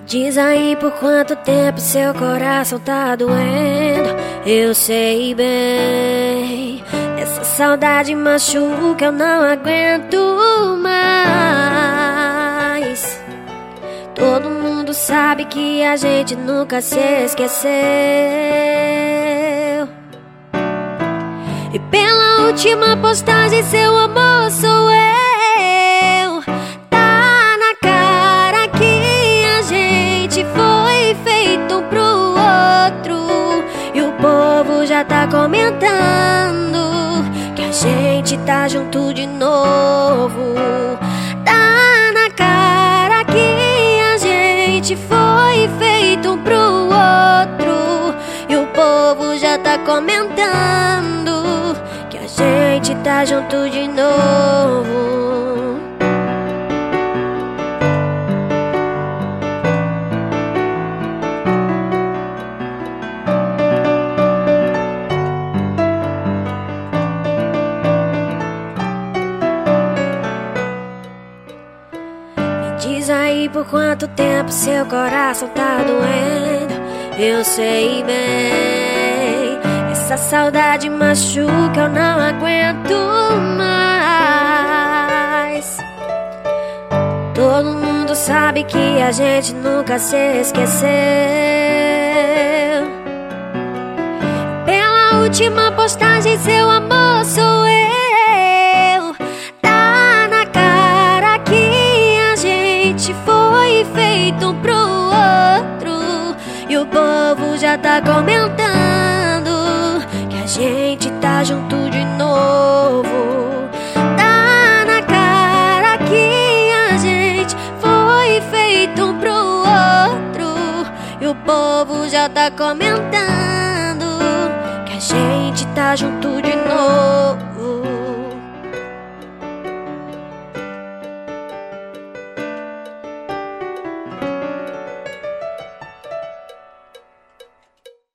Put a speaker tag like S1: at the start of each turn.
S1: Diz aí por quanto tempo seu coração tá doendo. Eu sei bem, essa saudade machuca, eu não aguento mais. Todo mundo sabe que a gente nunca se esqueceu. E pela última postagem seu amor sou eu. Tá na cara que a gente foi feito um pro outro. E o povo já tá comentando que a gente tá junto de novo. Tá na cara que a gente foi feito um pro outro. E o povo já tá comentando que a gente tá junto de novo. Me diz aí por quanto tempo seu coração tá doendo. Eu sei bem, essa saudade machuca, eu não aguento mais. Todo mundo sabe que a gente nunca se esqueceu. Pela última postagem seu amor sou eu. Tá na cara que a gente foi feito um pro outro. E o povo já tá comentando que a gente tá junto de novo. Tá na cara que a gente foi feito um pro outro. E o povo já tá comentando que a gente tá junto de novo.